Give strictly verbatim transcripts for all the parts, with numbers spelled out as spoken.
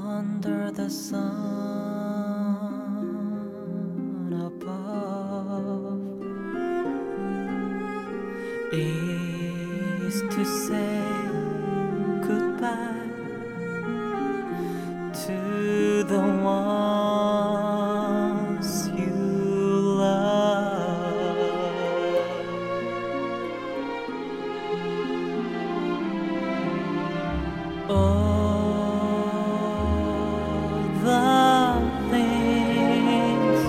under the sun above is to say goodbye to the ones you love. All the things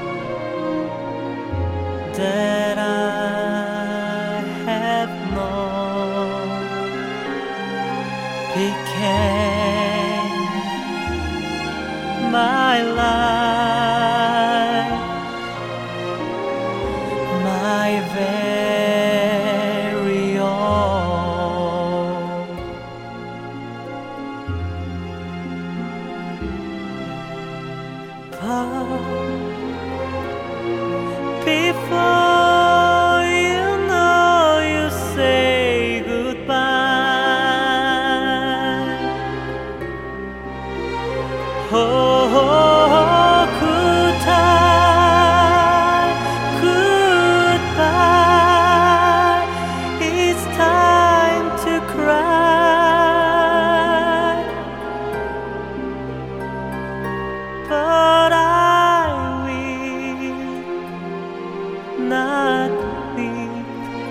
that I have known became my life, my very own. But before you know you say goodbye, oh, goodbye, goodbye, it's time to cry. But I will not weep,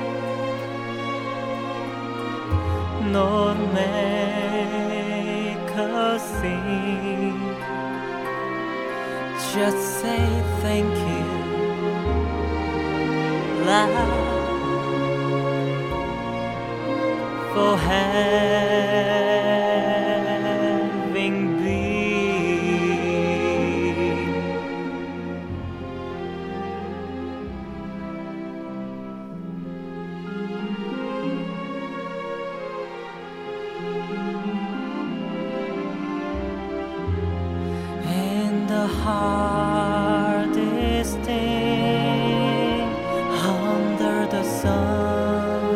nor make a scene. Just say thank you loud for having been. And the hardest thing under the sun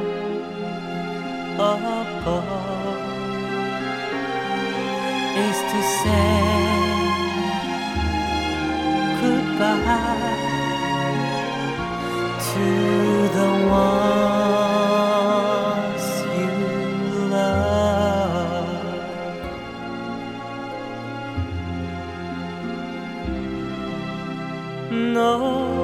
above is to say goodbye to the ones you love. No